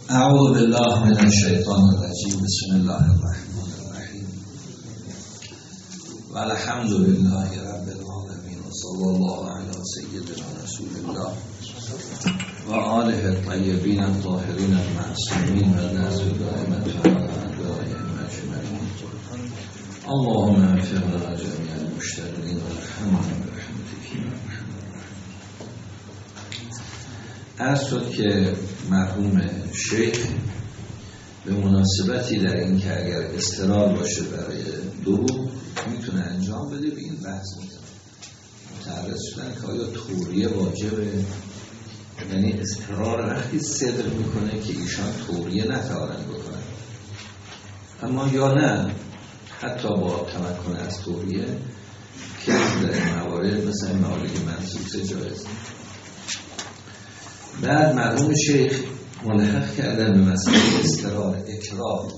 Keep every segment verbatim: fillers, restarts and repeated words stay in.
اعوذ بالله من الشیطان الرجیم. بسم الله الرحمن الرحیم و الحمد لله رب العالمین و صلی الله علی سیدنا رسول الله و آله الطیبین الطاهرین المعصومین و الناس دائمة على أعدائهم أجمعین. اللهم اغفر لنا جميع المشتغلین و ارحمنا برحمتك یا ارحم الراحمین. عرض شد که مرحوم شیخ به مناسبتی در این که اگر اضطرار باشه برای دروغ میتونه انجام بده به این بحث متعرض شدن که آیا توریه واجبه، یعنی اضطرار وقتی صدر میکنه که ایشان توریه نتوانند بکنن، اما یا نه حتی با تمکن از توریه که در این موارد مثلا موارد منصوصه جایز. بعد مرحوم شیخ ملحق کردن به مسئله اضطرار اکراه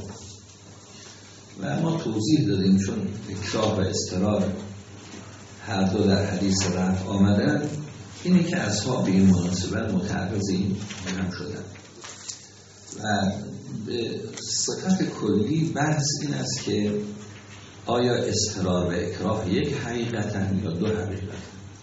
و ما توضیح دادیم چون اکراه و اضطرار هر دو در حدیث رفع آمدن، اینه که اصحاب به این مناسبت متعرض این هم شدن و به صفت کلی بحث این است که آیا اضطرار و اکراه یک حقیقتن یا دو حقیقتن،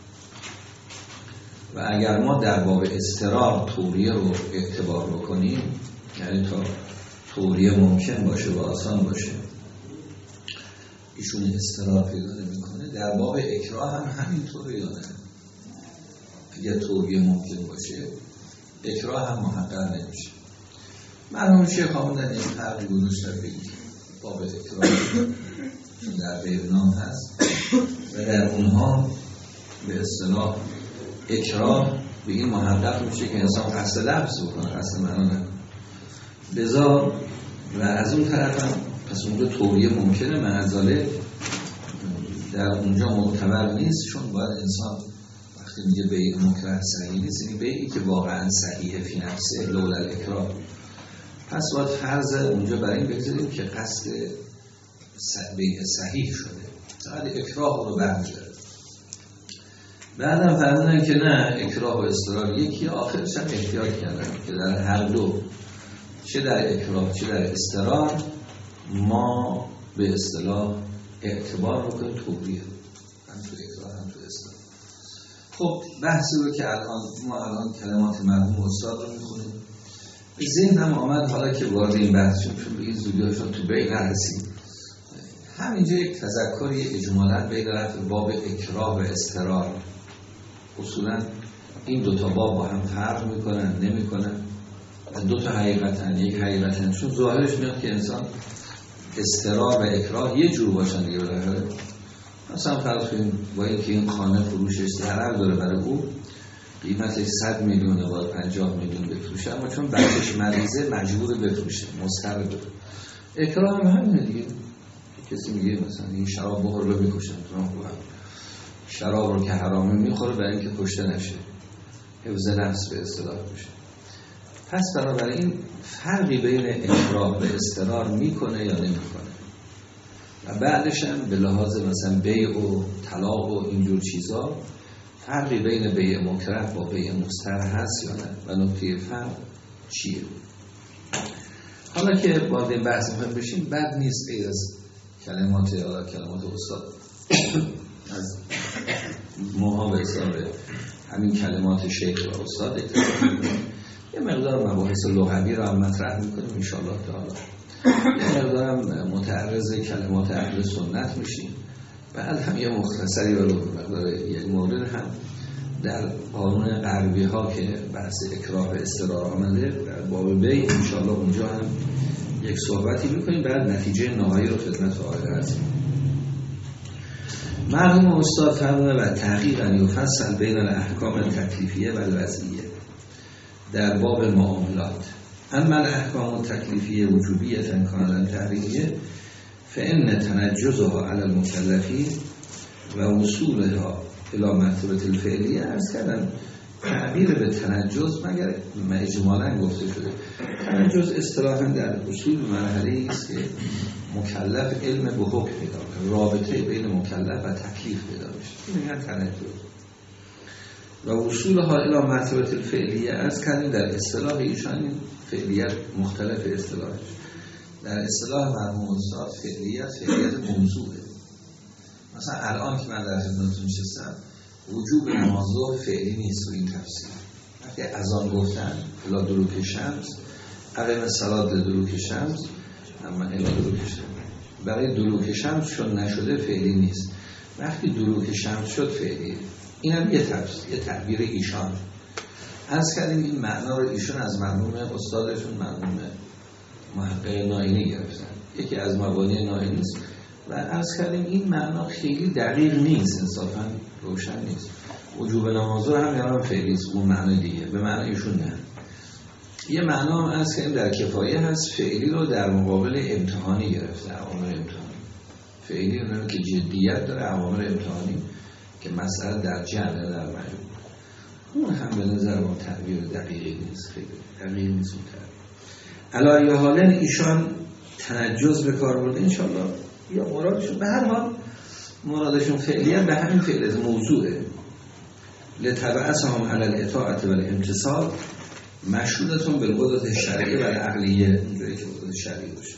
و اگر ما در باب اضطرار توریه رو اعتبار بکنیم، یعنی تا توریه ممکن باشه و آسان باشه ایشون اضطرار پیدا نمی‌کنه، در باب اکراه هم همینطوره یا نه؟ اگر توریه ممکن باشه اکراه هم محقق نمیشه. مرحوم شیخ آمدن این فرقی گذاشتن بگید باب اکراه در بیرنام هست و در اونها به اصطلاح اکراه به این محقق میشه که انسان قصد لفظ بکنه، قصد معنا نکنه. لذا و از اون طرف هم پس اونجا توریه ممکنه، معذاله در اونجا معتبر نیست، چون باید انسان وقتی میگه بیع مکره صحیح نیست، یعنی بیعی که واقعا صحیحه فی نفسه لولا الاکراه، پس باید فرض اونجا برای این بگذاریم که قصد بیع صحیح شده، فقط اکراه رو برمی‌داره. بعدم فرمودن که نه، اکراه و اضطرار یکی، آخرش هم احتیاط کردن که در هر دو، چه در اکراه چه در اضطرار، ما به اصطلاح اعتبار رو کنیم توریه، هم تو اکراه هم تو اضطرار. خب بحثی رو که الان ما الان کلمات مرحوم استاد رو میخونیم، ذهن هم آمد حالا که وارد این بحث شد، چون به این زودی هاشون تو بین نرسیم، همینجا یک تذکری اجمالا بین رفت باب اکراه و اضطرار. اصولا این دوتا باب با هم فرق میکنن نمیکنن، دوتا حقیقتن یک حقیقتن، چون ظاهرش میاد که انسان اضطرار و اکراه یه جور باشن دیگه. بالاخره مثلا فرض کنیم با اینکه این خانه فروشش ضرر داره برای او، قیمتش صد میلیونه باید پنجاه میلیون بفروشه، اما چون بچه‌ش مریضه مجبور بفروشه، مضطر داره. اکراه هم همینه دیگه. کسی میگه مثلا این شراب بخور رو میکشن، شراب رو که حرامه میخوره برای اینکه کشته نشه، حفظ نفس به اصطلاح بشه. پس بنابراین فرقی بین اکراه و اضطرار میکنه یا نمیکنه، و بعدش هم به لحاظ مثلا بیع و طلاق و اینجور چیزا فرقی بین بیع مکره با بیع مضطر هست یا نه، و نکته فرق چیه. حالا که با این بحث میخوایم بشیم، بد نیست غیر از کلمات یا کلمات استاد از موها به حساب همین کلمات شیخ و استاد یه مقدار مباحث لغوی رو هم مطرح میکنیم انشاءالله تعالی، یه مقدار هم متعرض کلمات اهل سنت میشیم، بعد هم یه مختصری و مقدار یک مورد هم در قانون غربی ها که بحث اکراه و اضطرار آمده در باب بیع انشاءالله اونجا هم یک صحبتی میکنیم، بعد نتیجه نهایی رو خدمت آقای عرض. مرحوم استاد فرموده و تحقیقاً یفصل بین الاحکام تکلیفیه و الوضعیه در باب معاملات. اما الاحکام التکلیفیه وجوبیه کانال تحریمیه فان تنجزها علی المکلفین و وصولها الی مرتبه الفعلیه. عرض کردم تعبیر به تنجز مگر اجمالاً گفته شده، تنجز اصطلاحاً در اصول مرحله است که مکلف علم به حکم پیدا کنه، رابطه بین مکلف و تکلیف پیدا بشه، این میگن تنجز. و وصولها الی مرتبه الفعلیه از کردیم در اصطلاح ایشان فعلیت مختلف اصطلاحش. در اصطلاح مرحوم استاد فعلیت فعلیت موضوعه. مثلا الان که من در خدمتتون نشستم وجوب نماز فعلی نیست و این تفسیر. وقتی اذان گفتن الی دلوک شمس اقیم الصلاة دلوک شمس اما الی دلوک شمس برای دلوک شمس چون نشده فعلی نیست. وقتی دلوک شمس شد فعلیه. اینم یه تفسیر، یه تعبیر ایشان. عرض کردیم این معنا رو ایشان از مرحوم استادشون مرحوم محقق نائینی گرفتن. یکی از مبانی نائینی است و عرض کردیم این معنا خیلی دقیق نیست، انصافا روشن نیست. وجوب نماز رو هم یارم فعلی است، اون معنی دیگه، به معنی ایشون نه. یه معنا هم عرض کردیم در کفایه هست، فعلی رو در مقابل امتحانی گرفته، عوامل امتحانی. فعلی رو که جدیت داره، عوامل امتحانی که مسئله در جمع در مجموع. اون هم به نظر ما تعبیر دقیقی نیست، خیلی دقیق نیست اون تعبیر. علی حالن ایشان تنجز به کار برده انشالله یا مرادشون به هر حال مرادشون فعلیت به همین فعلیت موضوعه. لتبعثهم علی الاطاعت و الامتثال مشهودتون بالقدرت شرعیه و العقلیه. اونجایی که قدرت شرعی باشه،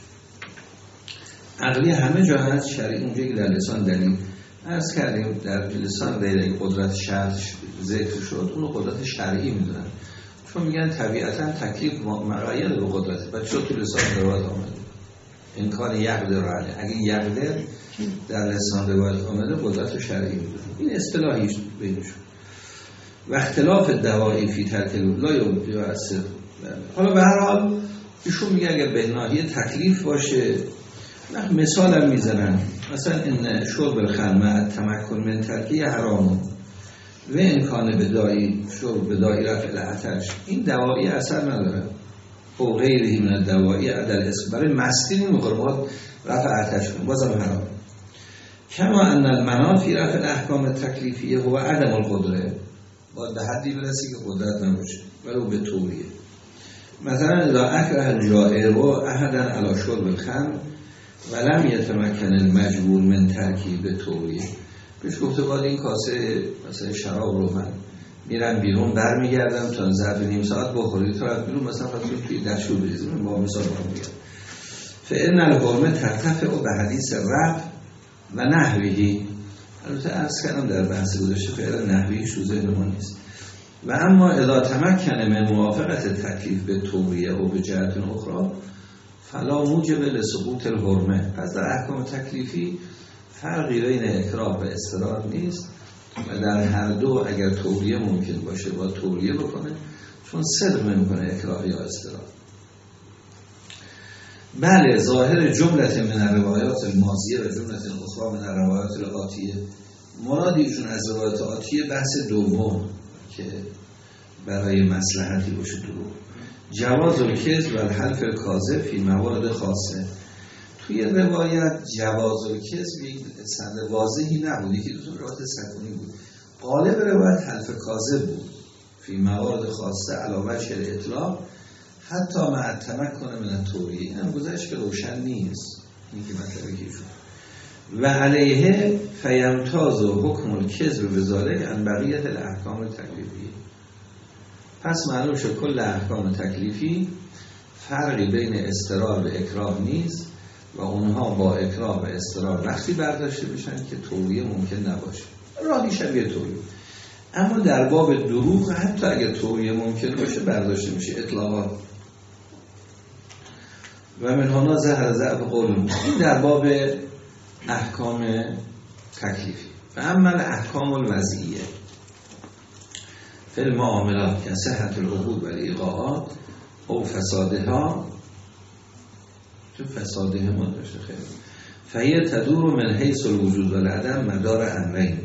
عقلی همه جا هست، شرعی اونجایی که در لسان دلیل عرض کردیم در لسان دلیل قدرت شرع ذکر شد، اونو قدرت شرعی میدونن، چون میگن طبیعتا تکلیف مقاید به قدرت و چون تو لسان روایت آمده امکان یقدر علی، اگه یقدر در لسان روایت آمده قدرت شرعی میدونن. این اصطلاحیش بینشون. و اختلاف دوائی فی ترک لا یؤثر. حالا به هر حال ایشون میگه اگر به ناحیه تکلیف باشه، مثال هم میزنن مثلا این شرب الخمر تمکن من ترکی حرامون و امکان بدایی شرب بدایی رفع العطش، این دوائی اثر نداره او غیری من دوائی عدل اسم برای مستی نمیخوره رفع عطش کنه بازم حرام. کما ان المناط فی رفع الاحکام تکلیفیه هو عدم القدره، باید به حدی برسی که قدرت نباشه ولو به طوریه. مثلا اذا اکره الجائر و احدا علی شرب الخمر ولم یتمکن المجبور من ترکیب طوریه، پیش گفته باید این کاسه مثلا شراب رو من میرم بیرون برمیگردم تا ظرف نیم ساعت بخورید تا بیرون مثلا فقط توی دستشو بریزیم با مثال با میگم فإن الحرمه ترتفع به حدیث رفع و نحویه. البته عرض کردم در بحث گذشته فعلا نحویه شوزه ما نیست. و اما اذا تمکن من موافقت تکلیف به طوریه و به جهت اخرى فلا موجب لسقوط الحرمه. پس در احکام تکلیفی فرقی بین اکراه و اضطرار نیست و در هر دو اگر توریه ممکن باشه با توریه بکنه، چون صدق نمیکنه اکراه یا اضطرار. بله ظاهر جملت من الروایات الماضیه و جملت اخرى من الروایات الآتیه، مرادیشون از روایات آتیه بحث دوم که برای مصلحتی باشه دروغ، جواز الکذب و الحلف الکاذب فی موارد خاصه. توی روایت جواز الکذب یک سند واضحی نبود، یکی دو تا روایت سکونی بود. غالب روایت حلف کاذب بود فی موارد خاصه علاوه شر اطلاق حتی مع تمکن من التوریه. این هم گذشت که روشن نیست این که مطلبی که شد. و علیه فیمتاز و حکم الکذب بذالک عن بقیت الاحکام تکلیفی. پس معلوم شد کل احکام تکلیفی فرقی بین اضطرار و اکراه نیست و اونها با اکراه و اضطرار وقتی برداشته بشن که توریه ممکن نباشه، راهی شبیه توریه. اما در باب دروغ حتی اگر توریه ممکن باشه برداشته میشه اطلاقات. و من هنا ظهر ضعف قول این در باب احکام تکلیفی. و اما احکام الوضعیه فی المعاملات که صحت العقود و الایقاعات او فسادها، تو فساده ما داشته خیلی فهی تدور من حیث الوجود و العدم مدار امرین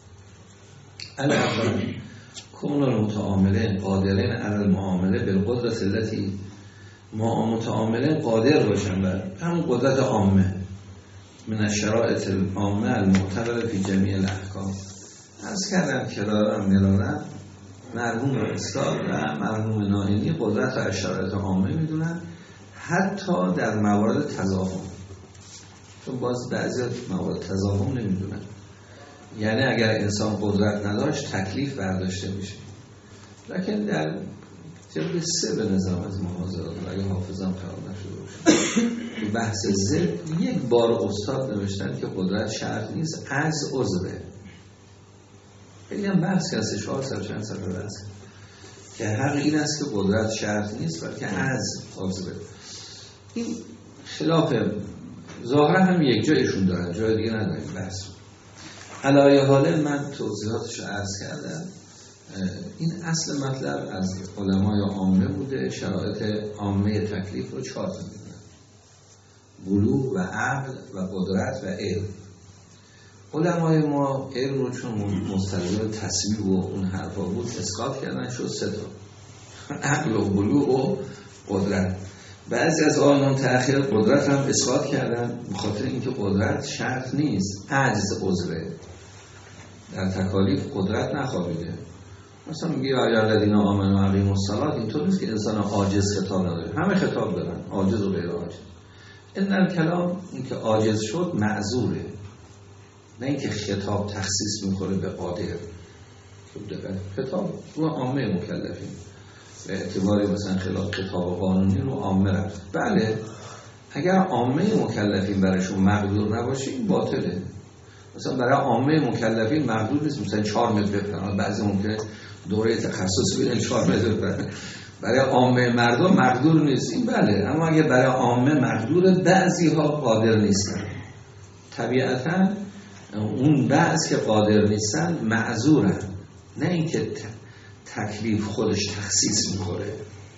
الاول کون المتعاملین قادرین علی المعامله بالقدرت التي ما متعاملین قادر باشن بر همون قدرت عامه من الشرائط العامه المعتبره فی جمیع الاحکام. عرض کردم کرارم مرارم مرحوم استاد و مرحوم نائینی قدرت و شرایط عامه میدونن حتی در موارد تضاهم، چون باز بعضی موارد تضاهم نمیدونن. یعنی اگر انسان قدرت نداشت تکلیف برداشته میشه. لکن در جلد سه به نظام از محاضرات اگه حافظم خراب نشده باشه تو بحث ضد یک بار استاد نوشتن که قدرت شرط نیست از عذره. خیلی هم بحث هست چهار سال چند سال بحث که حق این است که قدرت شرط نیست بلکه از عذره. این خلاف ظاهرا هم یک جایشون دارن، جای دیگه نداریم بحث. علایه حال من توضیحاتش رو عرض کردم. این اصل مطلب از علمای عامه بوده، شرایط عامه تکلیف رو چهار تا میدونن: بلوغ و عقل و قدرت و علم. علمای ما علم رو چون مستلزم تصویب و اون حرفا بود اسقاط کردن، شد سه تا: عقل و بلوغ و قدرت. بعضی از آنان تأخیر قدرت هم اسقاط کردن به خاطر اینکه قدرت شرط نیست، عجز عذره. در تکالیف قدرت نخوابیده. مثلا میگه یا الذین آمنوا و اقیموا الصلاة، اینطور نیست که انسان عاجز خطاب نداره، همه خطاب دارن، عاجز و غیر عاجز. این الکلام این که عاجز شد معذوره، نه اینکه خطاب تخصیص میخوره به قادر. خوب دقت، خطاب رو عامه مکلفین به اعتباری مثلا خلاف خطاب قانونی رو عامه رفت. بله اگر عامه مکلفین براشون مقدور نباشه این باطله. مثلا برای عامه مکلفین مقدور نیست مثلا چهار متر بپرن، بعضی ممکنه دوره تخصص بگیرن چهار متر بپرن، برای عامه مردم مقدور نیست این بله. اما اگه برای عامه مقدور، بعضی ها قادر نیستن، طبیعتا اون بعض که قادر نیستن معذورن، نه اینکه تکلیف خودش تخصیص میخوره.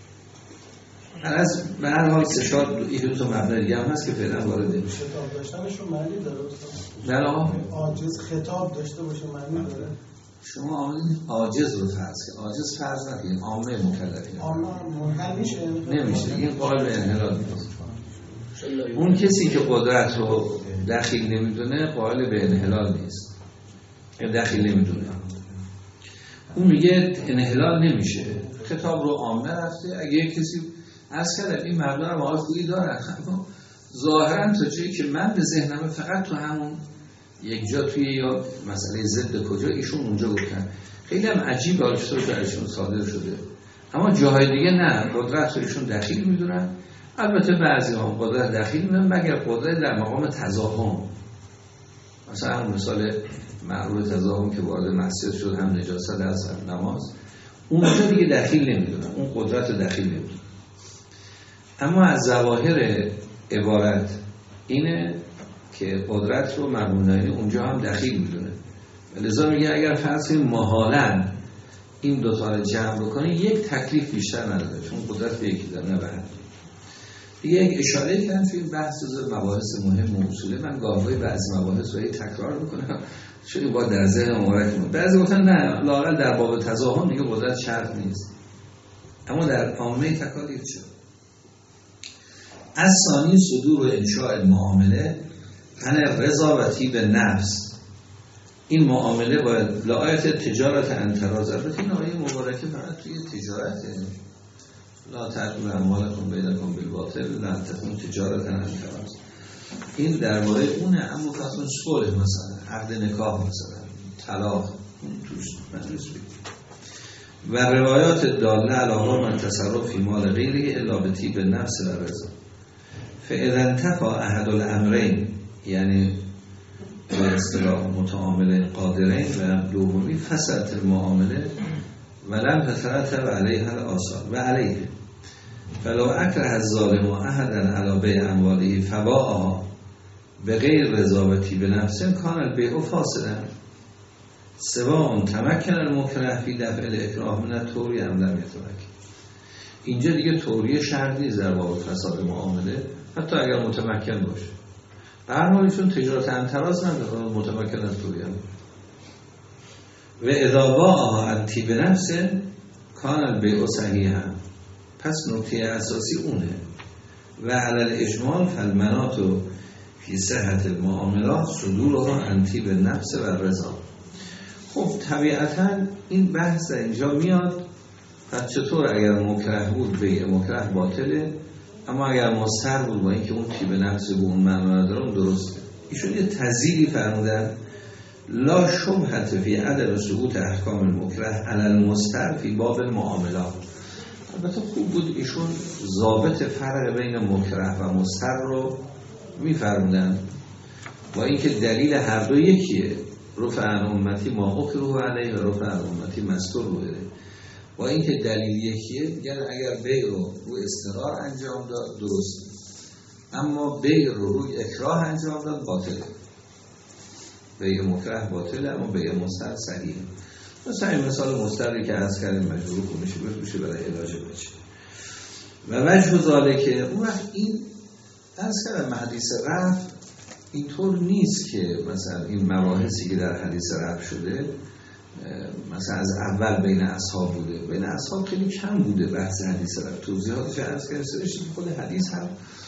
از به هر حال سشاد این دو تا مبنای دیگه هم هست که فعلا وارد نمیشه. خطاب داشتنشون معنی داره؟ نه عاجز خطاب داشته باشه معنی داره؟ شما آمدین عاجز رو فرض که عاجز فرض نکنید، عامه مکلفین. عامه منحل میشه؟ نمیشه، این قائل به انحلال میشه. اون کسی که قدرت رو دخیل نمیدونه قائل به انحلال نیست، دخیل نمیدونه، اون میگه انحلال نمیشه. خطاب رو عامه رفته. اگه یک کسی عرض کردم این مردم هم آقای خویی دارن، اما ظاهرا تا جایی که من به ذهنمه فقط تو همون یک جا توی یا مسئله ضد کجا ایشون اونجا گفتن. خیلی هم عجیب آرشتر برشون صادر شده، اما جاهای دیگه نه، قدرت رو ایشون دخیل میدونن. البته بعضی هم قدرت دخیل میدونن مگر قدرت در مقام تضاهم. مثلا هم مثال معروف تضاهم که وارد مسجد شد هم نجاست از نماز، اونجا دیگه دخیل نمیدونن، اون قدرت رو دخیل نمیدونن. اما از ظواهر عبارت اینه که قدرت رو مرمونایی اونجا هم دخیل میدونه. لذا میگه اگر فرض محالاً این دوتا رو جمع بکنه یک تکلیف بیشتر نداره، چون قدرت به یکی داره نه به هم. دیگه یک اشاره کردن توی بحث از مباحث مهم و اصوله. من گاهی بعضی مباحث رو تکرار میکنم چون با در ذهن مبارک بود. بعضی گفتن نه لااقل در باب تضاهم دیگه قدرت شرط نیست، اما در عامه تکالیف چه؟ از ثانی صدور و انشاء المعامله عن رضا و طیب نفس. این معامله باید لآیت تجارت انتراز. البته این آیه مبارکه فقط توی تجارته، لا تأکلوا اموالکم بینکم بالباطل لا تکون تجارت انتراز. این درباره اونه، اما فصل صلح مثلا عقد نکاح مثلا طلاق توش مدرس بید و روایات داله علاوه من تصرف فی مال غیره الا به طیب نفس و رضا. فاذا انتفى احد الامرین، یعنی به اصطلاح متعامل قادرین و دومی فسدت المعامله ولم تترتب علیها الآثار و علیه فلو اکره الظالم احدا علی بیع امواله فباعها به غیر رضا و طیب نفس کان البیع فاسدا سواء تمکن المکره فی دفع الاکراه من الطوری ام لم یتمکن. اینجا دیگه طوری شرط نیست در باب فساد معامله، حتی اگر متمکن باشه. به هر حال چون تجارت انتراز نداره، متمکن از طوری هم و اذا باعها عن طیب نفس کان البیع صحیحا. پس نکته اساسی اونه و علی الاجمال فالمناط فی صحت المعاملات صدورها عن طیب نفس و رضا. خب طبیعتا این بحث در اینجا میاد. پس چطور اگر مکره بود بیع مکره باطله، اما اگر مستر بود با اینکه اون طیب نفس به اون معنا نداره اون درسته. ایشون یه تزییدی فرمودن لا شبهة فی عدم سقوط احکام المکره علی المستر فی باب المعاملات. البته خوب بود ایشون ضابط فرق بین مکره و مستر رو میفرمودن با اینکه دلیل هر دو یکیه، رفع عن امتی ما اکره علیه و رفع عن امتی مستور رو بده. با اینکه دلیل یکیه یعنی اگر بیع رو روی استقرار انجام داد درست، اما بیع رو روی اکراه انجام داد باطله. بیع مکره باطله اما بیع مستر صحیحه. مثلا این مثال مستری که عرض کردیم مجبور کنیشه بفروشه برای علاج بچه و وجه ذالکه. اون وقت این عرض کردم حدیث رفع اینطور نیست که مثلا این مباحثی که در حدیث رفع شده مثلا از اول بین اصحاب بوده، بین اصحاب خیلی کم بوده بحث حدیث رفع. توضیحاتش عرض کردم خود حدیث هم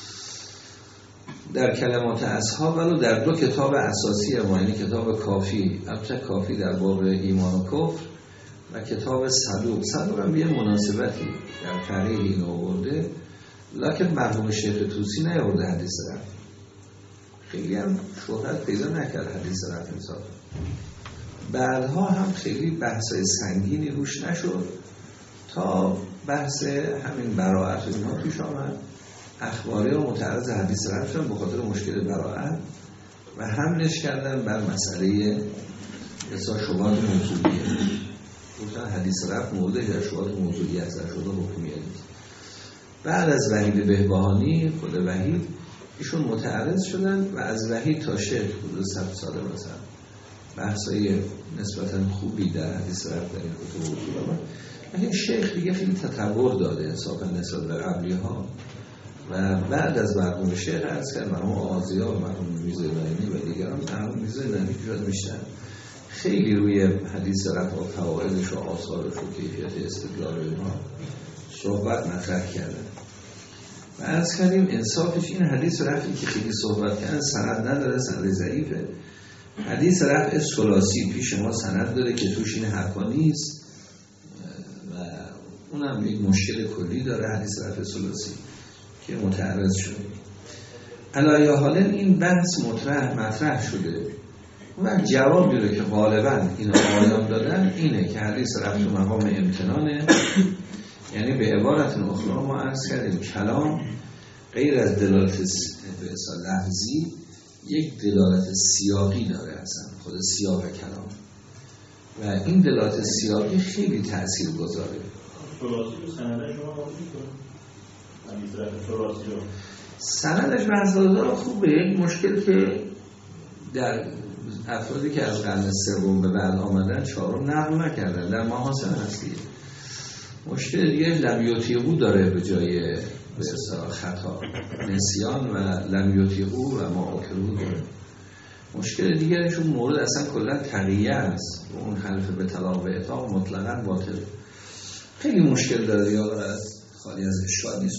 در کلمات اصحاب ولو در دو کتاب اساسی ما، یعنی کتاب کافی، البته کافی در باب ایمان و کفر و کتاب صدوق. صدوق هم یه مناسبتی در طریق این آورده، لکن مرحوم شیخ طوسی نیاورده حدیث رفع. خیلی هم شهرت پیدا نکرد حدیث رفع انصافا. بعدها هم خیلی بحثای سنگینی روش نشد تا بحث همین براءت اینها پیش آمد. اخباری رو متعرض حدیث رفع شدن به خاطر مشکل براءت و حملش کردن بر مسئله اصلا شبهات موضوعیه. گفتن حدیث رفع مورد در شبهات موضوعیه از شده حکمیه نیست. بعد از وحید بهبهانی خود وحید ایشون متعرض شدن و از وحید تا شیخ حدود صد ساله مثلا بحثای نسبتا خوبی در حدیث رفع در این کتب وجود آمد. این شیخ دیگه خیلی تطور داده انصافا نسبت به قبلی ها و بعد از مرحوم شیخ عرض کرد مرحوم آزیا و مرحوم میرزا نعیمی و دیگران، مرحوم میرزا نعیمی که شاید میشتن خیلی روی حدیث رفع و فوائدش و آثارش و کیفیت استدلال اینها صحبت مطرح کردن و عرض کردیم انصافش این حدیث رفعی که خیلی صحبت کردن سند نداره، سند ضعیفه. حدیث رفع ثلاثی پیش ما سند داره که توش این حرفا نیست و اونم یک مشکل کلی داره حدیث رفع ثلاثی که متعرض شده. علایه حالا این بحث مطرح مطرح شده و جوابی رو که غالبا این آقایان دادن اینه که حدیث رفع تو مقام امتنانه، یعنی به عبارت اخرى ما عرض کردیم کلام غیر از دلالت به اصطلاح لفظی یک دلالت سیاقی داره، اصلا خود سیاق کلام و این دلالت سیاقی خیلی تأثیر گذاره. ثلاثی رو سندش شما آموزی کنید؟ سندش بحث‌دار خوبه. یک مشکل که در افرادی که از قرن سوم به بعد آمدن چهارم نقل نکردن در محاسن هستی. مشکل دیگه لمیوتیقو داره به جای به اصطلاح خطا نسیان و لمیوتیقو و معاکرو داره. مشکل دیگرشون مورد اصلا کلا تقیه است و اون حلف به طلاق و اطلاق مطلقاً باطل. خیلی مشکل داره یا از خالی از اشکال نیست.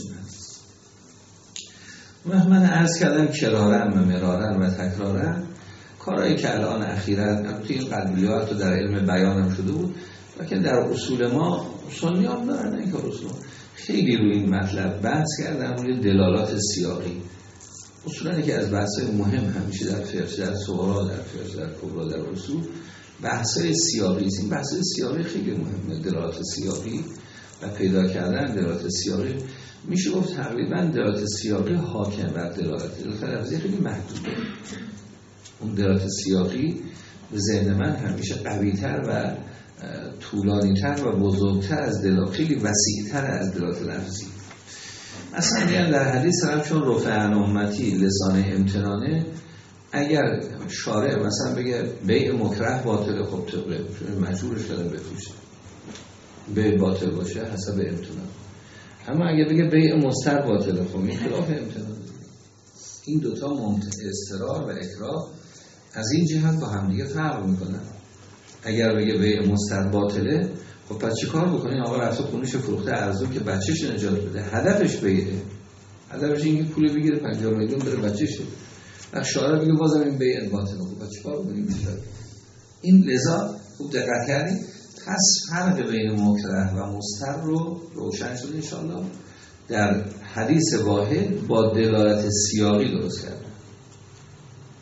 اون من عرض کردم کرارن و مرارن و تکرارن کارهایی که الان اخیراً توی این قلبیات و در علم بیان هم شده بود لیکن در اصول ما سنی هم دارن این که اصول خیلی روی این مطلب بحث کردن روی دلالات سیاقی. اصولاً که از بحث‌های مهم همیشه در فقه در صغرا در فقه در کبرا در اصول بحث‌های سیاقی است. این بحث‌های سیاقی خیلی مهمه. دلالات سیاقی و پیدا کردن دلالات سیاقی میشه گفت تقریباً دلالات سیاقی حاکم بر دلالات دلالات لفظی خیلی محدوده. اون دلالات سیاقی به ذهن من همیشه قوی‌تر و طولانی‌تر و بزرگتر از دلالات، خیلی وسیع‌تر از دلالات لفظی. مثلا میگن در حدیث رفع چون رفع عن امتی لسان امتنانه، اگر شارع مثلا بگه بیع مکره باطل، خب طبقه مجبورش کردن بفروشه بیع باطل باشه حسب امتنان. اما اگه بگه بیع مستر باطل، خب این خلاف امتنان. این دوتا ممتنع اضطرار و اکراه از این جهت با هم دیگه فرق میکنن. اگر بگه بیع مستر باطله، خب پس چی کار بکنه؟ آقا رفته خونش فروخته ارزون که بچهش نجات بده، هدفش بیعه، هدفش اینکه پول بگیره پنجاه میلیون بره بچهشه. و شارع بگه بازم این بیع باطله، خب پس چی کار بکنیم؟ این لذا خوب دقت کردیم. پس فرق بین مکره و مستر رو روشن شد انشاءالله در حدیث واحد با دلالت سیاقی درست کردن.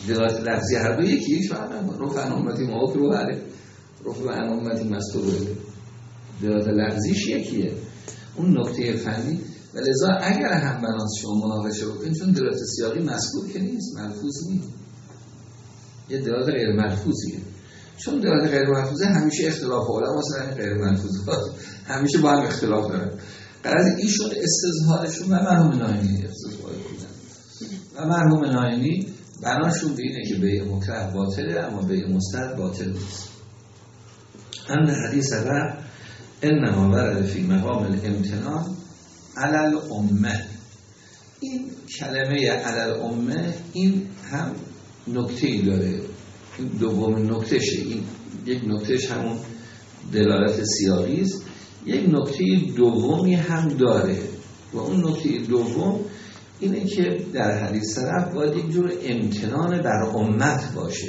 دلالت لفظی هر دو یکیش فهمم رفع عن امتی مکروه علیه رفع عن امتی مستور دلالت لفظیش یکیه اون نکته فنی و لذا اگر هم بناس شما مناقشه بکنید چون دلالت سیاقی مذکور که نیست ملفوظ نیست یه دلالت غیر ملفوظیه چون دلالت غیر ملفوظه همیشه اختلاف علما مثلا غیر ملفوظات همیشه با هم اختلاف دارن قرار ایشون استظهارشون و مرحوم ناینی استظهار کردن و مرحوم ناینی بناشون به اینه که بیع مکره باطله اما بیع مستحب باطل نیست. ان حدیث رفع انما ورد فی مقام الامتنان علی الامه این کلمه علی الامه این هم نکته‌ای داره این دومین نکتهشه این یک نکتهش همون دلالت سیاقی است یک نکته دومی هم داره و اون نکته دوم اینه که در حدیث طرف باید یک جور امتنان بر امت باشه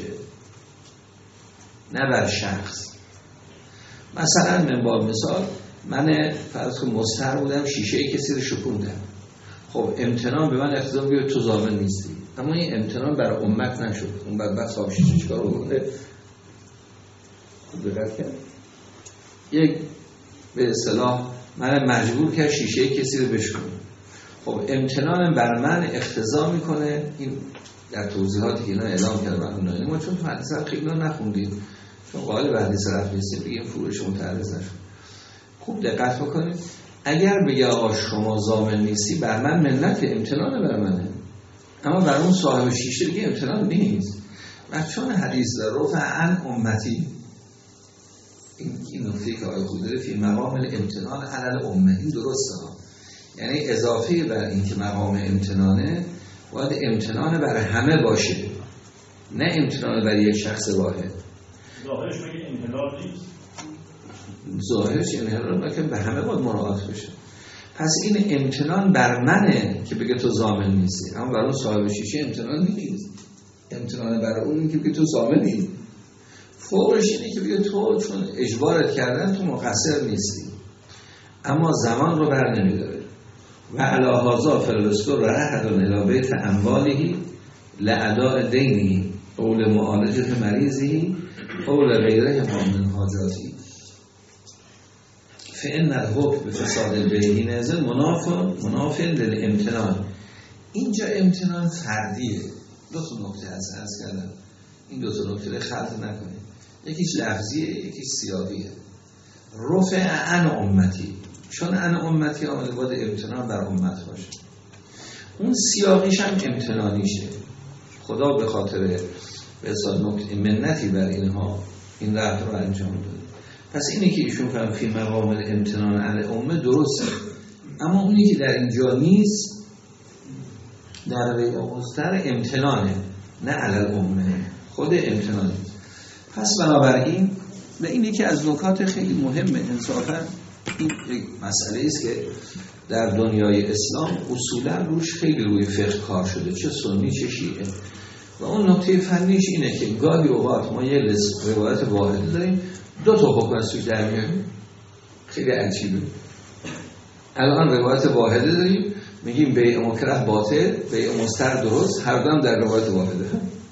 نه بر شخص. مثلا من با مثال من فرض کن مستر بودم شیشه کسی رو شکوندم خب امتنان به من اقتضا میگه تو ضامن نیستی اما این امتنان بر امت نشد اون بدبخت صاحب شیشه چیکار بکنه خوب دقت کرد یک به اصطلاح من مجبور کرد شیشه کسی رو بشکنم خب امتنان بر من اقتضا میکنه این در توضیحاتی که اینا اعلام کرده من اونایی ما چون تو حدیث رفت خیلی نخوندیم چون قائل به حدیث رفت نیستیم بگیم فروش متعرض نشد خوب دقت بکنید اگر بگه آقا شما ضامن نیستی بر من منت امتنان بر منه اما بر اون صاحب شیشه دیگه امتنان نیست و چون حدیث رفع عن امتی این این نکته که آقای خودری فی مقام الامتنان علی الامه این درسته ها یعنی اضافه بر این که مقام امتنانه باید امتنان بر همه باشه نه امتنان بر یک شخص واحد. ظاهرش میگه انحلال نیست ظاهرش انحلال لیکن به همه باید مراعات بشه. پس این امتنان بر منه که بگه تو ضامن نیستی اما بر اون صاحب شیشه امتنان نیست امتنان بر اون که بگه تو ضامنی فوقش اینه که بگه تو چون اجبارت کردن تو مقصر نیستی اما زمان رو بر نمیداره و علی هذا فلسطور رهد الی بیت امواله لاداء دینه قول معالجه مریضه قول غیره من حاجاتی فإن الحکم بفساد البیع نازل مناف مناف للامتنان اینجا امتنان فردیه دو تا نکته هست عرض کردم این دو تا نکته خلط نکنید یکیش لفظیه یکیش سیاقیه رفع عن امتی چون عن امتی آمده باید امتنان بر امت باشه اون سیاقیش هم امتنانیشه خدا به خاطر به اصال نکته منتی بر اینها این رفع رو انجام داده پس اینی که ایشون فهم فی مقام الامتنان علی امه درسته اما اونی که در اینجا نیست در بیع مستر امتنانه نه علی الامه خود امتنانه. پس بنابراین و این یکی از نکات خیلی مهمه انصافا این یک مسئله است که در دنیای اسلام اصولا روش خیلی روی فقه کار شده چه سنی چه شیعه و اون نکته فنیش اینه که گاهی اوقات ما یه روایت واحد داریم دو تا حکم از توش در میاریم خیلی عجیبه الان روایت واحده داریم میگیم بیع مکره باطل بیع مستر درست هر دو هم در روایت واحده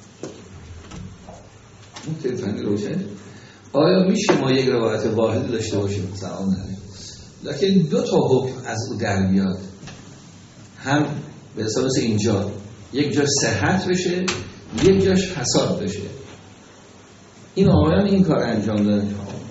نکته فنی روشن آیا میشه ما یک روایت واحد داشته باشیم سلام علیکم لکن دو تا حکم از او در میاد هم به حساب اینجا یک جاش صحت بشه یک جاش فساد بشه این آقایان این کار انجام دادن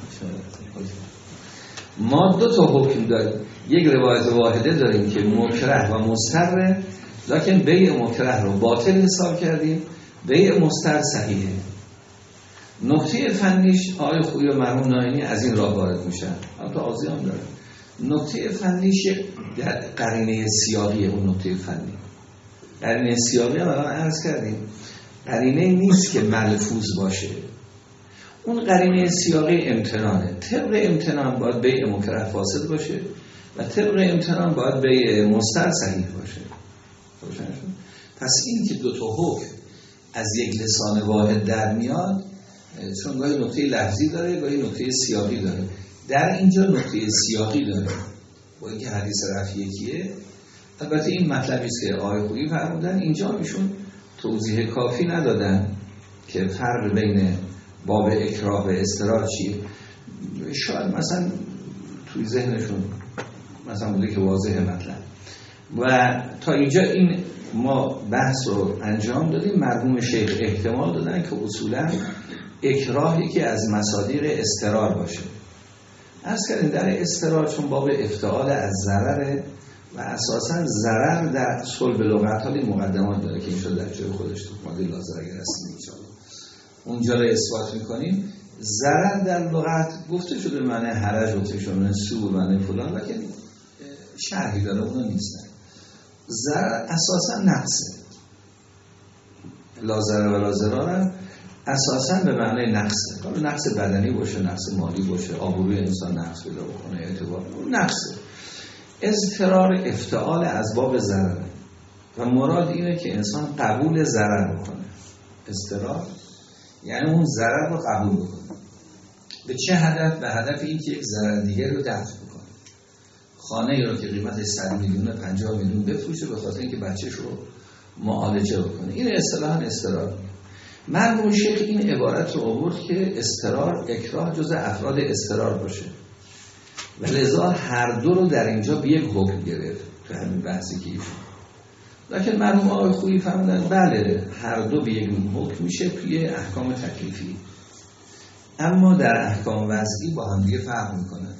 ما دو تا حکم داریم یک روایت واحده داریم که مکره و مستر لکن بیع مکره رو باطل حساب کردیم بیع مستر صحیحه. نکته فنیش آقای خویی و مرحوم ناینی از این راه وارد میشن البته آزی هم داره نکته فنیش در قرینه سیاقی اون نکته فنی قرینه سیاقی هم الان عرض کردیم قرینه نیست که ملفوظ باشه اون قرینه سیاقی امتنانه طبق امتنان باید بیع مکره فاسد باشه و طبق امتنان باید بیع مستر صحیح باشه. پس این که دو تا حکم از یک لسان واحد در میاد چون گاهی نکته لفظی داره گاهی نکته سیاقی داره در اینجا نکته سیاقی داره با اینکه حدیث رفع یکیه البته این مطلبی است که آقای خویی فرمودن اینجا میشون توضیح کافی ندادن که فرق بین باب اکراه و اضطرار چیه. شاید مثلا توی ذهنشون مثلا بوده که واضحه مطلب. و تا اینجا این ما بحث رو انجام دادیم. مرحوم شیخ احتمال دادن که اصولا اکراهی که از مصادیق اضطرار باشه. عرض کردیم در اضطرار چون باب افتعال از ضرر و اساساً ضرر در صلب لغت ها مقدمات داره که این شده در جای خودش تو ماده لازر اگر هستیم انشاءالله اونجا رو اثبات میکنیم. ضرر در لغت گفته شده معنی حرج، گفته شده معنی سوء، معنی فلان، لکن شرحی داره اونا نیستن. ضرر اساساً نقصه، لازر و لازرارم اساساً به معنی نقصه. حالا نقص بدنی باشه، نقص مالی باشه، آبروی انسان نقص پیدا بکنه، اعتبار نقصه. اضطرار افتعال از باب ضرر و مراد اینه که انسان قبول ضرر بکنه. اضطرار یعنی اون ضرر رو قبول بکنه. به چه هدف؟ به هدف این که یک ضرر دیگر رو دفع بکنه. خانه ای رو که قیمتش صد میلیون پنجاه میلیون بفروشه به خاطر اینکه بچه‌ش رو معالجه بکنه. این اصطلاحاً اضطرار. مرحوم شیخ این عبارت رو آورد که اضطرار اکراه جزء افراد اضطرار باشه و لذا هر دو رو در اینجا به یک حکم گرفت تو همین بحثی که ایشون. لکن مرحوم آقای خویی فهمیدن بله هر دو به یک حکم میشه توی احکام تکلیفی، اما در احکام وضعی با هم دیگه فرق میکنن.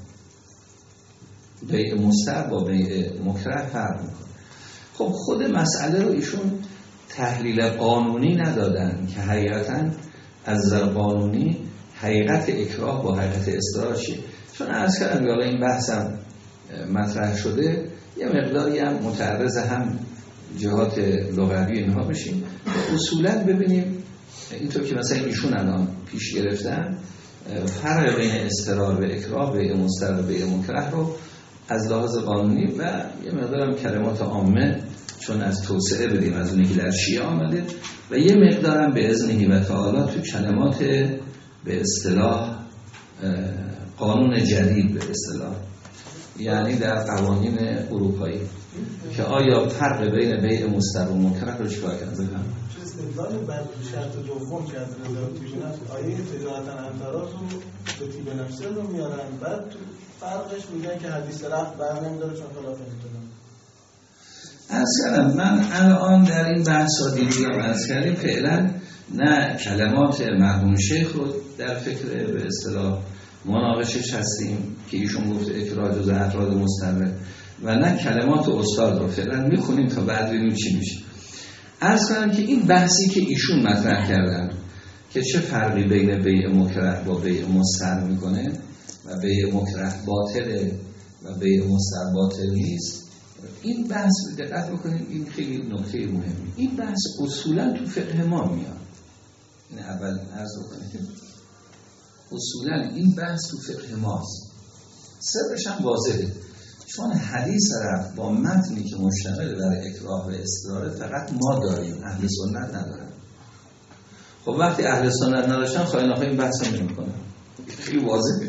بیع مستحب با بیع مکره فرق میکنه. خب خود مسئله رو ایشون تحلیل قانونی ندادن که حقیقتاً از نظر قانونی حقیقت اکراه با حقیقت اضطرار چیه. چون عرض کردم حالا این بحثم مطرح شده یه مقداری هم متعرض هم جهات لغوی اینها بشیم. اصولاً ببینیم اینطور که مثلا ایشون الان پیش گرفتن فرق بین اضطرار و اکراه، بیع مستحب و بیع مکره رو از لحاظ قانونی و یه مقدارم کلمات عامه چون از توسعه بدیم از اونی که در شیعه آمده و یه مقدارم به اذنهی و تعالی تو کلمات به اصطلاح قانون جدید به اصطلاح یعنی در قوانین اروپایی که آیا فرق بین بیع مستحب و مکره رو چیکار کردن؟ چه استدلال بر شرط دوم که از رضا طیب نفس آیه تجارتا عن تراض رو به طیب نفس رو میارن، بعد فرقش میگن که حدیث رفع بر نمیداره چون خلاف انتظام. اصلا من الان در این بحث ها دیدیم از کردیم فعلا نه کلمات مرحوم شیخ رو در فکر به اصطلاح مناقشش هستیم که ایشون گفت اکراه جزء افراد مستحب و نه کلمات استاد رو فعلا میخونیم تا بعد ببینیم چی میشه. عرض کنم که این بحثی که ایشون مطرح کردن که چه فرقی بین بیع مکره با بیع مستحب میکنه و بیع مکره باطله و بیع مستحب باطل نیست، این بحث دقت بکنید این خیلی نکته مهمه. این بحث اصولا تو فقه ما میاد. این اول عرض بکنید اصولا این بحث تو فقه ماست. سرش هم واضحه چون حدیث رفع با متنی که مشتمل بر اکراه و اضطرار فقط ما داریم، اهل سنت ندارن. خب وقتی اهل سنت نداشتن خواهی نخواهی این بحث هم نمی‌کنن. خیلی واضحه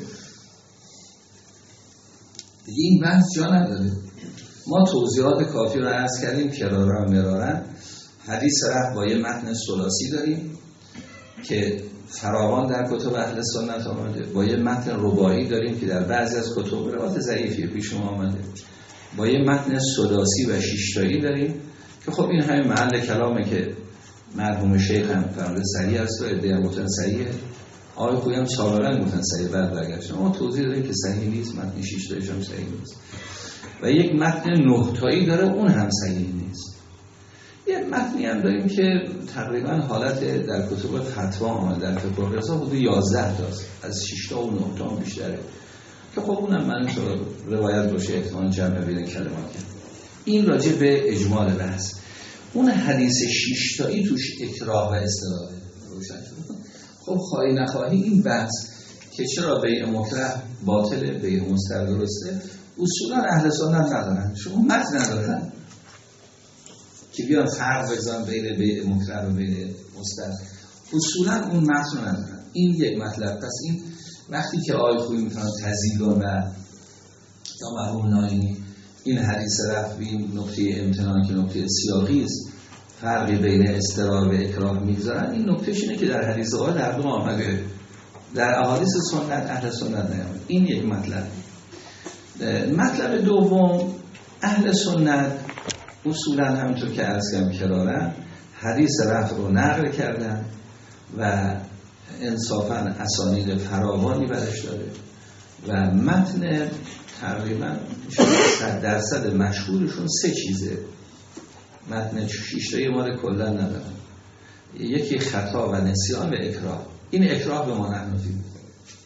دیگه این بحث جا نداره. ما توضیحات کافی رو عرض کردیم کرارا و مرارا. حدیث رفع با یه متن ثلاثی داریم که فراوان در کتب اهل سنت آمده، با یه متن رباعی داریم که در بعضی از کتب روایت ضعیفی پیش ما آمده، با یه متن سداسی و شیشتایی داریم که خب این همین محل کلامه که مرحوم شیخ هم فرموده صحیح است و ادعا گفتن صحیحه، آقای خویی هم سابقا گفتن صحیح، بعد برگشتن ما توضیح داریم که صحیح نیست، متن شیشتاییش هم صحیح نیست و یک متن نهتایی داره اون هم صحیح نیست. یه متنی هم داریم که تقریبا حالت در کتب فتوا آمده در فقه الرضا حدود یازده تاست، از شش تا و نه تا بیشتره که خب اونم من روایت باشه احتمال جمع بین کلمات کرد. این راجع به اجمال بحث. اون حدیث شش تایی توش اکراه و اضطرار روشن شد. خب خواهی نخواهی این بحث که چرا بیع مکره باطله بیع مستحب درسته اصولا اهل سنت ندارن، شما متن ندارن که بیان فرق بزنن بین بیع مکره و بیع مستحب، اصولا اون متن رو ندارن. این یک مطلب. پس این وقتی که آیه خویی میتونن تزیلون و یا مرحوم ناینی این حدیث رفع این نقطه امتنان که نقطه سیاقی است فرقی بین اضطرار و اکراه میگذارن، این نکتهش اینه که در حدیث آقا در دو آمده، در احادیث سنت اهل سنت نیامده. این یک مطلب. مطلب دوم، اهل سنت اصولا همینطور که عرض کردم کرارن حدیث رفع رو نقل کردن و انصافا اسانید فراوانی برش داره و متن تقریبا صد درصد مشهورشون سه چیزه. متن شیشتایی ما کلا ندارن، یکی خطا و نسیان و اکراه. این اکراه به ما نحنفی میکنه،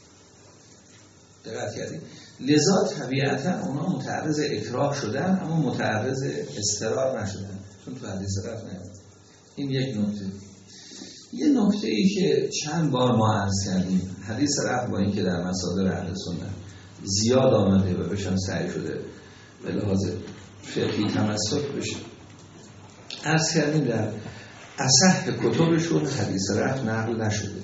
دقت کردید؟ لذا طبیعتا اونا متعرض اکراه شدن اما متعرض اضطرار نشدن، چون تو حدیث رفع نیامده. این یک نکته. یه نکته ای که چند بار ما عرض کردیم، حدیث رفع با این که در مصادر اهل سنت زیاد آمده و بهشون سعی شده به لحاظ فقهی تمسک بشه، عرض کردیم در اصح کتبشون حدیث رفع نقل نشده،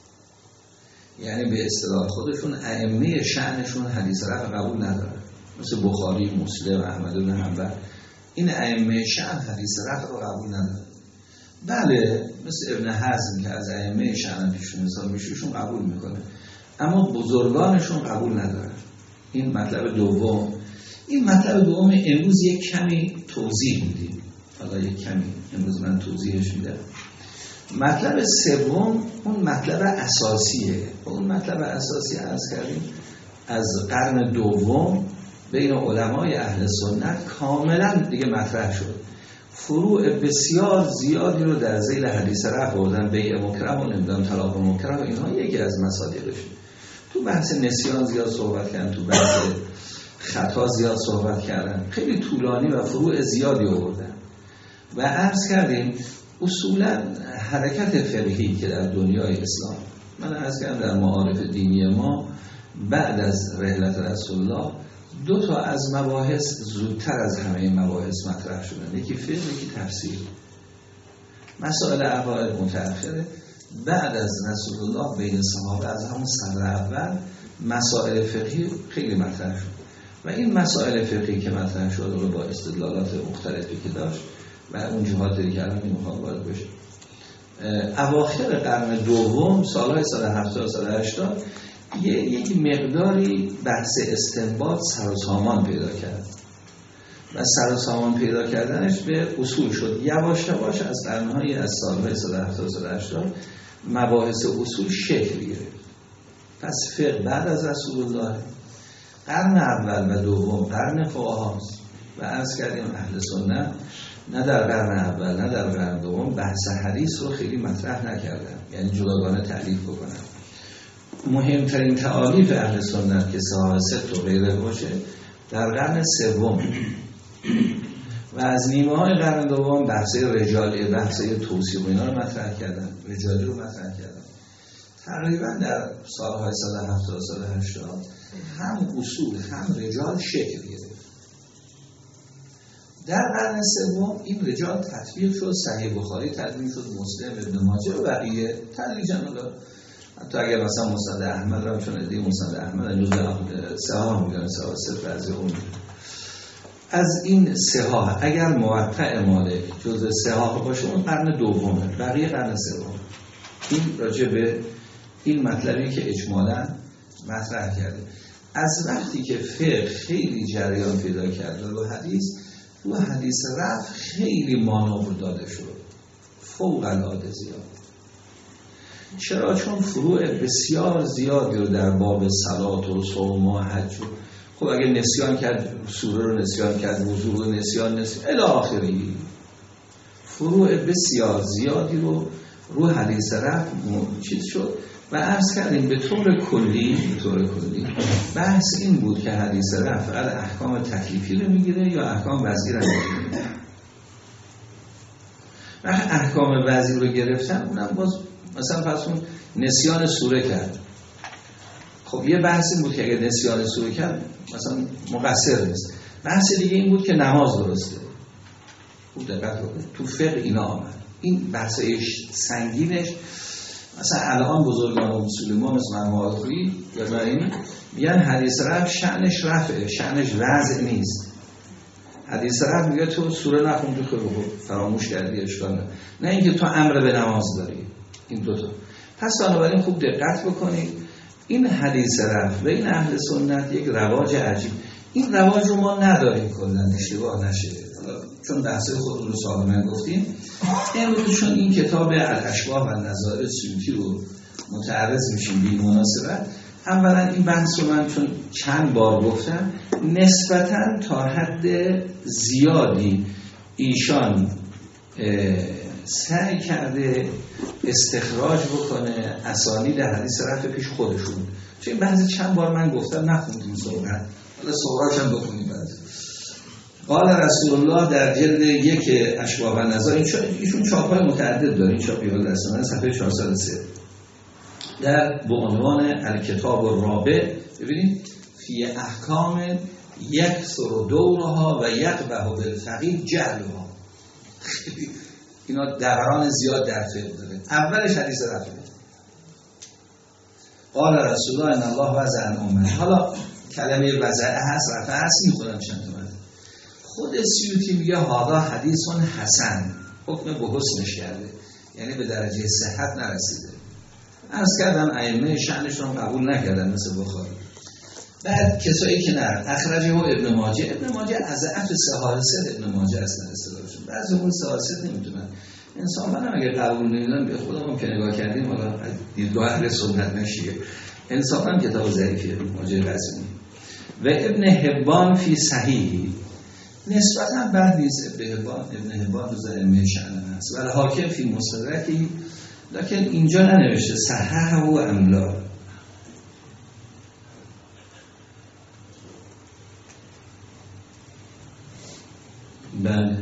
یعنی به اصطلاح خودشون ائمه شأنشون حدیث رفع قبول ندارن، مثل بخاری، مسلم، احمد بن حنبل. این ائمه شأن حدیث رفع رو قبول ندارن. بله مثل ابن حزم که از ائمه شأن پیشون حساب میشهشون قبول میکنه، اما بزرگانشون قبول ندارن. این مطلب دوم. این مطلب دوم امروز یک کمی توضیح میدیم، حالا یک کمی امروز من توضیحش میدم. مطلب سوم اون مطلب اساسیه. اون مطلب اساسی عرض کردیم از قرن دوم بین علمای اهل سنت کاملا دیگه مطرح شد. فروع بسیار زیادی رو در ذیل حدیث رفع بردن، بیع مکرم و نمیدونم طلاق مکرم و اینها یکی از مصادیقش. تو بحث نسیان زیاد صحبت کردن، تو بحث خطا زیاد صحبت کردن، خیلی طولانی و فروع زیادی آوردن و عرض کردیم اصولا حرکت فقهی که در دنیای اسلام، من عرض کردم در معارف دینی ما بعد از رحلت رسول الله دو تا از مباحث زودتر از همه مباحث مطرح شدن، یکی فقه یکی تفسیر. مسائل عقاید متأخره. بعد از رسول الله بین صحابه از همون صدر اول مسائل فقهی خیلی مطرح شد و این مسائل فقهی که مطرح شد رو با استدلالات مختلفی که داشت و اون جهاتی که الان نمیخوام وارد بشه، اواخر قرن دوم سالهای سال هفتاد سال هشتاد یک مقداری بحث استنباط سر و سامان پیدا کرد و سر و سامان پیدا کردنش به اصول شد. یواش یواش از قرنهای از سالهای سال هفتاد سال هشتاد مباحث اصول شکل گرفت. پس فقه بعد از رسول الله قرن اول و دوم قرن فقهاست و عرض کردیم اهل سنت نه در قرن اول نه در قرن دوم بحث حدیث رو خیلی مطرح نکردن، یعنی جداگانه تعلیف بکنن. مهمترین تألیف اهل سنت که صحاح ست و غیره باشه در قرن سوم و از نیمه های قرن دوم بحث رجالی، بحث توصیف اینا رو مطرح کردن، رجالی رو مطرح کردن. تقریبا در سالهای سال هفتاد سال هشتاد هم اصول هم رجال شکل گرفت. در قرن سوم این رجال تطبیق شد، صحیح بخاری تطبیق شد، مسلم، ابن ماجه و بقیه تدریجاً. حتی اگر مثلا مسند احمد رو چون ادعای مسند احمد جزء صحاح میگن، صحاح صفر از اون از این صحاح اگر موقع مالک جزء صحاح باشه اون قرن دومه، بقیه قرن سوم. این راجع به این مطلبی که اجمالاً مطرح کرده. از وقتی که فقه خیلی جریان پیدا کرده و حدیث رو حدیث رفع خیلی مانور داده شد، فوق العاده زیاد. چرا؟ چون فروع بسیار زیادی رو در باب صلات و صوم و حج، خب اگه نسیان کرد سوره رو نسیان کرد، وضو رو نسیان نسیان الی آخری، فروع بسیار زیادی رو رو حدیث رفع چیز شد و عرض کردیم به طور کلی به طور کلی بحث این بود که حدیث رفع احکام تکلیفی رو میگیره یا احکام وضعی رو میگیره. و احکام وضعی رو گرفتن اونم باز مثلا پس اون نسیان سوره کرد، خب یه بحث این بود که اگه نسیان سوره کرد مثلا مقصر نیست. بحث دیگه این بود که نماز درسته. خوب دقت کنید تو فقه اینا آمد. این بحثش سنگینش مثلا الان بزرگان اصول ما مثل مرماعی یا این میگن حدیث رفع شأنش رفعه، شأنش وضع نیست. حدیث رفع میگه تو سوره نخون تو خیلی فراموش کردی اشکال نه، نه اینکه تو امر به نماز داری. این دوتا. پس بنابراین خوب دقت بکنید، این حدیث رفع و این اهل سنت یک رواج عجیب، این رواج رو ما نداریم کلا، اشتباه نشه. چون بحثه خودمون رو سابقا گفتیم، امروز چون این کتاب الاشباح و نظائر سیوطی رو متعرض میشیم بی مناسبت، اولا این بحث رو من چون چند بار گفتم نسبتاً تا حد زیادی ایشان سعی کرده استخراج بکنه اسانید حدیث رفع پیش خودشون. چون این بحث چند بار من گفتم نخوندیم صحبت، حالا صحبتش هم بکنیم. بعد قال رسول الله در جلد یک اشباح و نظائر، ایشون چاپ‌های متعدد داره، این چاپ یاد رسانه صفحه چهارصد و سه در به عنوان الکتاب الرابع، ببینید فی احکام یکثر دورها و یقبح بالفقیه جهلها. اینا دوران زیاد در فقه داره. اولش حدیث رفع، قال رسول الله ان الله وضع عن امه. حالا کلمه وضع هست، رفع هست، میخونم چند تا. خود سیوطی میگه هذا حدیث حسن، حکم به حسنش کرده، یعنی به درجه صحت نرسیده. عرض کردم ائمه شأنشون قبول نکردن مثل بخاری. بعد کسایی که نه اخرجه ابن ماجه، ابن ماجه از اف سهارست ابن ماجه اصلا اصطلاحشون، بعضی اون سهارست نمیدونن. انسان من اگه قبول نمیدونم به خودمون که نگاه کردیم، حالا دیدگاه اهل سنت نشیه، انصافا هم کتاب ضعیفیه ماجه قزوینی. و ابن حبان فی صحیحی، نسبتاً بعد نیست ابن حبان، ابن حبان روز ائمه شأن هست. ولی حاکم فی مستدرکی، لکن اینجا ننوشته صححه و املا. بله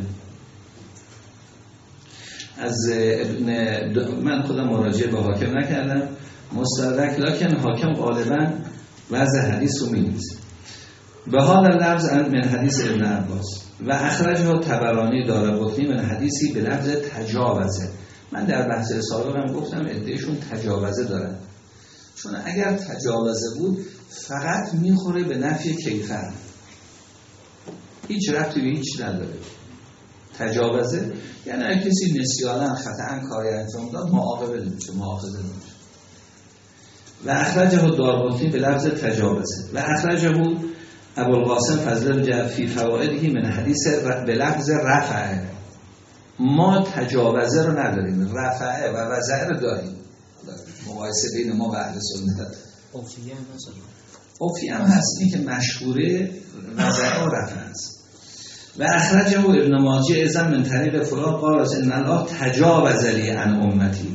از ابن من خودم مراجعه به حاکم نکردم مستدرک، لکن حاکم غالبا وضع حدیث رو می‌نویسه به حال لفظ من حدیث ابن عباس و اخرجه طبرانی دارقطنی من حدیثی به لفظ تجاوزه. من در بحث سابقم گفتم ادعیشون تجاوزه دارن، چون اگر تجاوزه بود فقط میخوره به نفی کیفر، هیچ ربطی به هیچ نداره. تجاوزه یعنی اگه کسی نسیانا خطأ کاری انجام داد معاقبه نمیشه، مؤاخذه نمیشه. و اخرجه دارقطنی به لفظ تجاوزه و اخرجه ابوالقاسم فضل جعفی فوائدی من حدیث به لفظ رفعه. ما تجاوزه رو نداریم، رفعه و وضعه رو داریم. مقایسه بین ما و اهل سنت اوفیه هم هست، اوفیه هم هستی که مشهوره وضعه و رفعه است. و اخرجه ابن ماجه ازم من طریق فلان قال ان الله تجاوز لی عن امتی،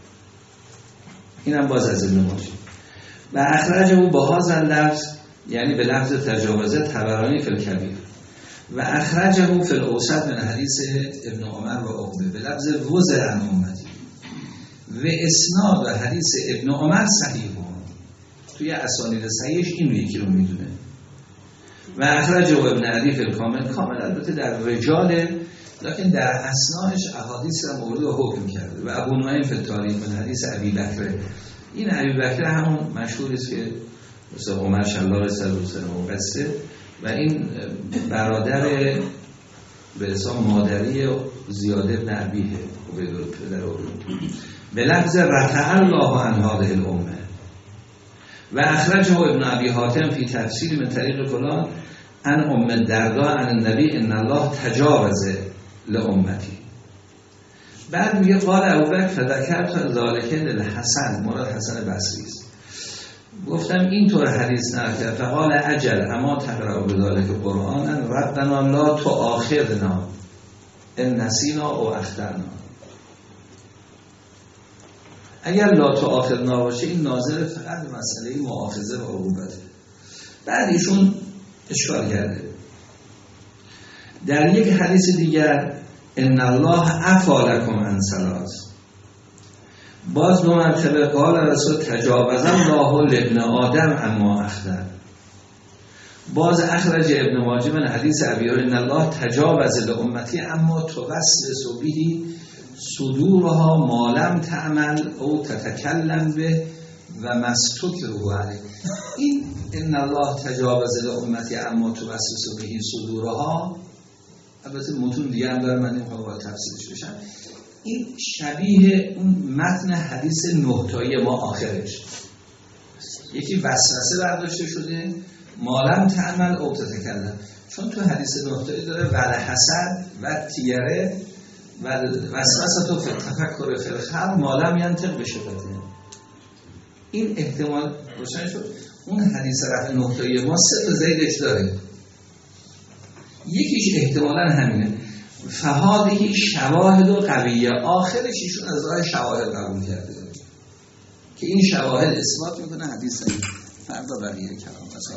اینم باز از ابن ماجه. و اخرجه با هذا اللفظ یعنی به لفظ تجاوزه طبرانی فی الکبیر و اخرجه فی الاوسط من حدیث ابن عمر و عقبه به لفظ وضع عن امتی و اسناد و حدیث ابن عمر صحیح بود. توی اسانید صحیحش این یکی رو میدونه. و اخرجه ابن عدی فی الکامل، کامل البته در رجال لکن در اسنادش احادیث را مورد حکم کرده. و ابو نعیم فی التاریخ من حدیث ابی بکر، این ابی بکر همون مشهور است که مثل عمر شلال سلوسن و قصه و این برادر به حساب مادری زیاد ابن عبیه به لفظ رفع الله عن هذه الامه. و اخرجه ابن ابی حاتم فی تفسیر من طریق فلان ان ام الدرداء عن النبی ان الله تجاوز لامتی. بعد میگه قال ابوبکر فذکرت ذلک للحسن، مراد حسن بصری است، گفتم اینطور حدیث نرکه فقال عجل اما تقرأ بذلك قرآن ربنا لا تؤاخذنا ان نسینا او اخطأنا. اگر لا تؤاخذنا باشه این ناظر فقط مسئله مؤاخذه و عقوبته. بعد ایشون اشکال کرده در یک حدیث دیگر ان الله عفا لکم عن ثلاث، باز دو مرتبه قال رسول تجاوز الله لابن آدم اما اخطأ. باز اخرج ابن ماجه من حدیث ابی هریره ان الله تجاوز لامتی اما توسوس به صدورها ما لم تعمل او تتکلم به و مستکره علیه. این ان الله تجاوز لامتی اما توسوس به صدورها البته متون دیگه هم داره، من نمیخوام وارد تفسیرش بشم. این شبیه اون متن حدیث نه تایی ما آخرش، یکی وسوسه برداشته شده مالم تعمل او تتکلم، چون تو حدیث نه تایی داره ول حسد و تیره و وسوسه تو تفکر فی الخلق مالم ینطق بشه بده. این احتمال روشن شد. اون حدیث رفع نه تایی ما سه تا زیدش داره، یکیش احتمالاً همینه فهادهی شواهد و قویه، آخرش ایشون از راه شواهد قبول کرده که این شواهد اثبات میکنه حدیث فردا بقیه کلام.